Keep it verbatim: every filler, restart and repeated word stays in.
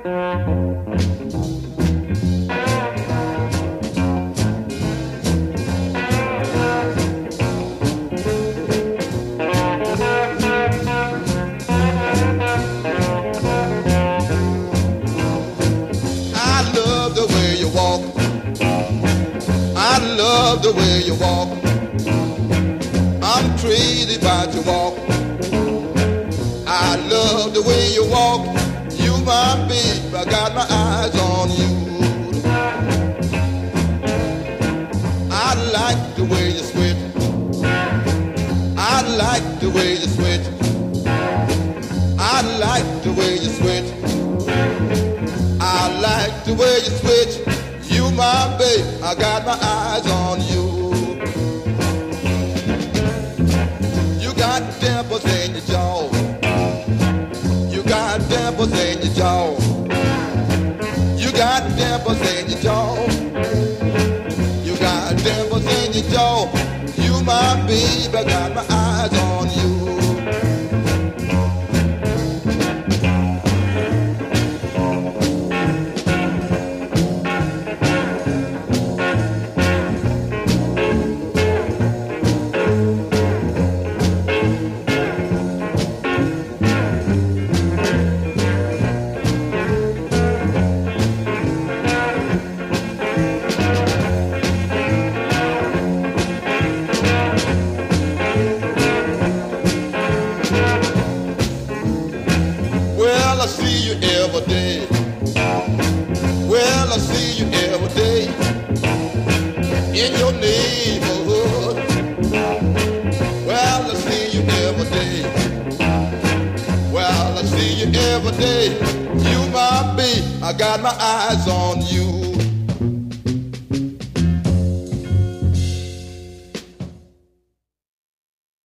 The way you walk, I'm crazy about your walk. I love the way you walk. You my babe, I got my eyes on you. I like the way you sweat. I like the way you sweat. I like the way you sweat. I like the way you sweat. You my babe, I got my eyes on you. You got dimples in your jaw. You got dimples in your jaw. You got dimples in your jaw. You got dimples in your jaw. You my babe, I got my eyes on you. In your neighborhood, well, I see you every day. Well, I see you every day. You my babe, I got my eyes on you.